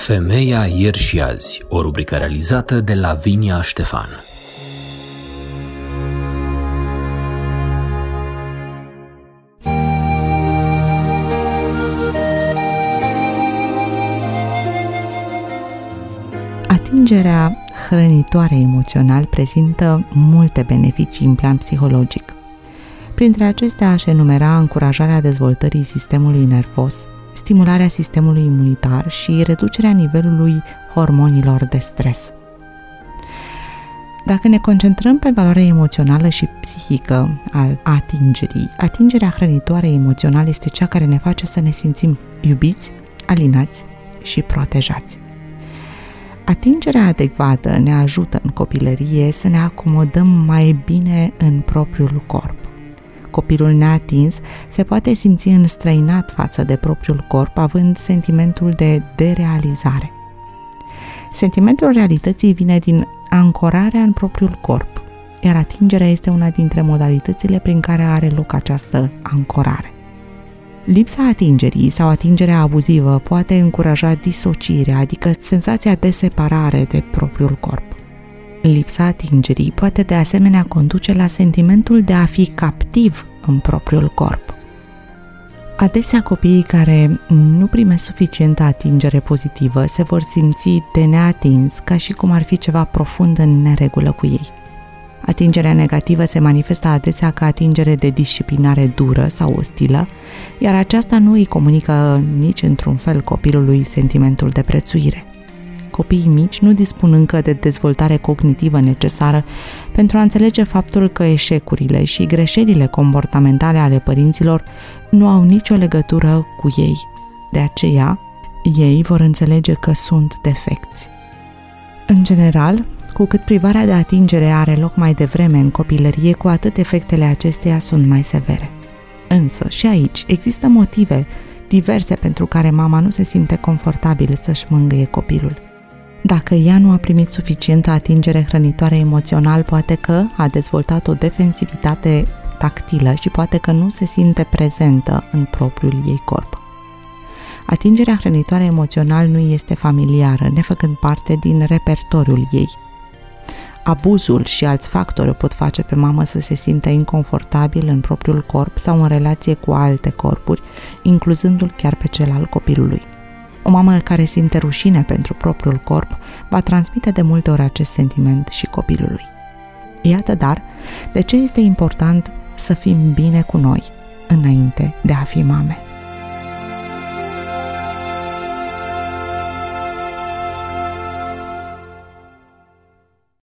Femeia ieri și azi, o rubrică realizată de Lavinia Ștefan. Atingerea hrănitoare emoțional prezintă multe beneficii în plan psihologic. Printre acestea aș enumera încurajarea dezvoltării sistemului nervos, stimularea sistemului imunitar și reducerea nivelului hormonilor de stres. Dacă ne concentrăm pe valoarea emoțională și psihică a atingerii, atingerea hrănitoare emoțională este cea care ne face să ne simțim iubiți, alinați și protejați. Atingerea adecvată ne ajută în copilărie să ne acomodăm mai bine în propriul corp. Copilul neatins se poate simți înstrăinat față de propriul corp, având sentimentul de derealizare. Sentimentul realității vine din ancorarea în propriul corp, iar atingerea este una dintre modalitățile prin care are loc această ancorare. Lipsa atingerii sau atingerea abuzivă poate încuraja disocierea, adică senzația de separare de propriul corp. Lipsa atingerii poate de asemenea conduce la sentimentul de a fi captiv în propriul corp. Adesea copiii care nu primesc suficientă atingere pozitivă se vor simți de neatins, ca și cum ar fi ceva profund în neregulă cu ei. Atingerea negativă se manifestă adesea ca atingere de disciplinare dură sau ostilă, iar aceasta nu îi comunică nici într-un fel copilului sentimentul de prețuire. Copiii mici nu dispun încă de dezvoltare cognitivă necesară pentru a înțelege faptul că eșecurile și greșelile comportamentale ale părinților nu au nicio legătură cu ei. De aceea, ei vor înțelege că sunt defecți. În general, cu cât privarea de atingere are loc mai devreme în copilărie, cu atât efectele acesteia sunt mai severe. Însă, și aici există motive diverse pentru care mama nu se simte confortabil să-și mângâie copilul. Dacă ea nu a primit suficientă atingere hrănitoare emoțional, poate că a dezvoltat o defensivitate tactilă și poate că nu se simte prezentă în propriul ei corp. Atingerea hrănitoare emoțional nu este familiară, nefăcând parte din repertoriul ei. Abuzul și alți factori o pot face pe mamă să se simtă inconfortabil în propriul corp sau în relație cu alte corpuri, incluzându-l chiar pe cel al copilului. O mamă care simte rușine pentru propriul corp va transmite de multe ori acest sentiment și copilului. Iată dar de ce este important să fim bine cu noi înainte de a fi mame.